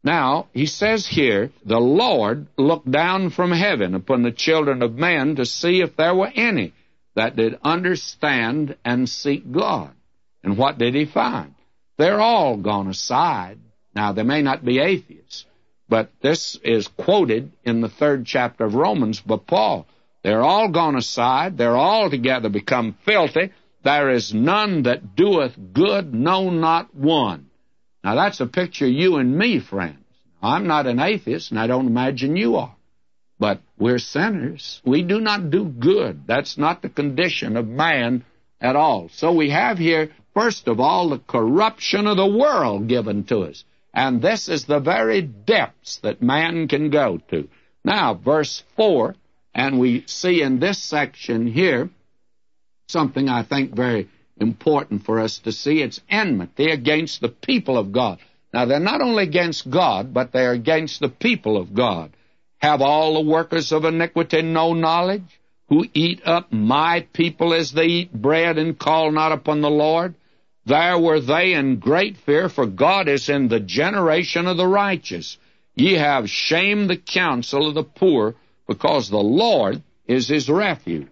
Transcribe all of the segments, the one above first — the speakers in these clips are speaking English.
Now, he says here, the Lord looked down from heaven upon the children of men to see if there were any that did understand and seek God. And what did he find? They're all gone aside. Now, they may not be atheists, but this is quoted in the 3rd chapter of Romans by Paul. They're all gone aside. They're all together become filthy. There is none that doeth good, no, not one. Now, that's a picture of you and me, friends. I'm not an atheist, and I don't imagine you are. But we're sinners. We do not do good. That's not the condition of man at all. So we have here, first of all, the corruption of the world given to us. And this is the very depths that man can go to. Now, verse 4, and we see in this section here something I think very important for us to see. It's enmity against the people of God. Now, they're not only against God, but they're against the people of God. Have all the workers of iniquity no knowledge, who eat up my people as they eat bread and call not upon the Lord? There were they in great fear, for God is in the generation of the righteous. Ye have shamed the counsel of the poor, because the Lord is his refuge.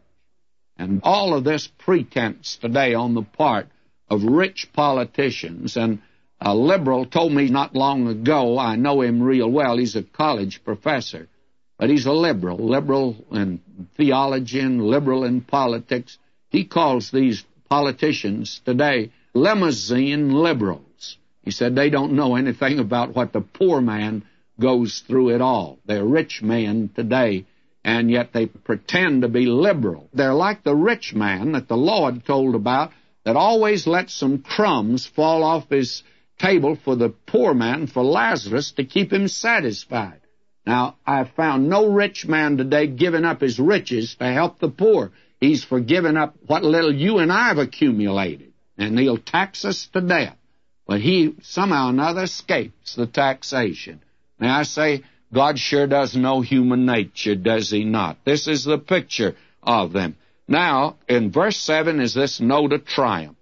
And all of this pretense today on the part of rich politicians, and a liberal told me not long ago, I know him real well, he's a college professor, but he's a liberal in theology and liberal in politics. He calls these politicians today limousine liberals. He said they don't know anything about what the poor man goes through at all. They're rich men today, and yet they pretend to be liberal. They're like the rich man that the Lord told about that always lets some crumbs fall off his table for the poor man, for Lazarus, to keep him satisfied. Now, I've found no rich man today giving up his riches to help the poor. He's for giving up what little you and I have accumulated, and he'll tax us to death. But he somehow or another escapes the taxation. Now, I say, God sure does know human nature, does he not? This is the picture of them. Now, in verse 7 is this note of triumph.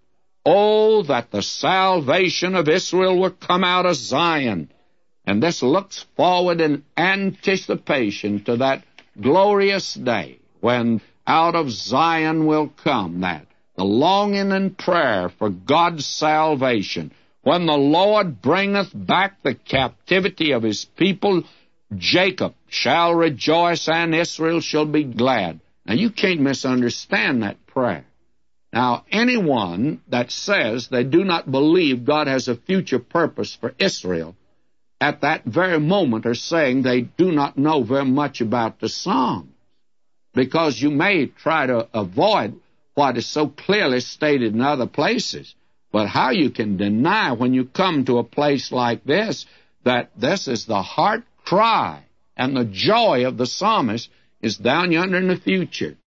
Oh, that the salvation of Israel were come out of Zion. And this looks forward in anticipation to that glorious day when out of Zion will come that, the longing and prayer for God's salvation. When the Lord bringeth back the captivity of his people, Jacob shall rejoice and Israel shall be glad. Now, you can't misunderstand that prayer. Now, anyone that says they do not believe God has a future purpose for Israel, at that very moment are saying they do not know very much about the Psalms, because you may try to avoid what is so clearly stated in other places. But how you can deny when you come to a place like this that this is the heart cry and the joy of the psalmist is down yonder in the future.